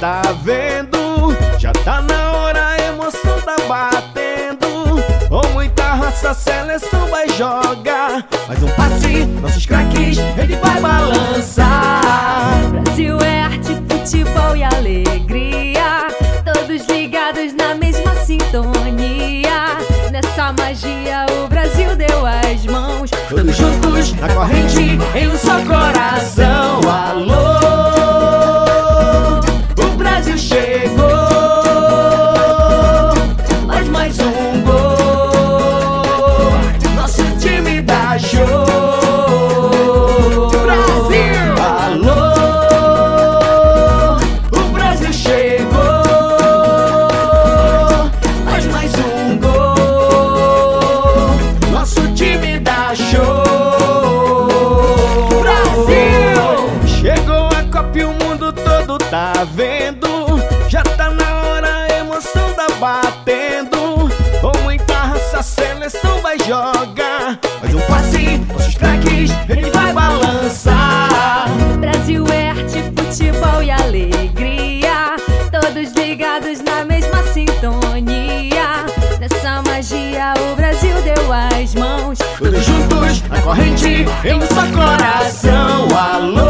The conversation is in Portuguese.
tá vendo? Já tá na hora, a emoção tá batendo. Com muita raça, a seleção vai jogar. Mais um passe, nossos craques, ele vai balançar. Brasil é arte, futebol e alegria, todos ligados na mesma sintonia. Nessa magia o Brasil deu as mãos, Todos juntos na corrente, em um só coração. Alô, o Brasil chegou. Mais um gol, nosso time dá show. Brasil! Alô, o Brasil chegou. Mais um gol, nosso time dá show. Brasil! Chegou a Copa e o mundo todo tá vendo. Já tá na hora, a emoção tá batendo. Com muita raça, a seleção vai jogar. Mais um passe, nossos craques, ele vai balançar. Brasil é arte, futebol e alegria, todos ligados na mesma sintonia. Nessa magia o Brasil deu as mãos, Todos juntos na corrente, em um só coração. Alô,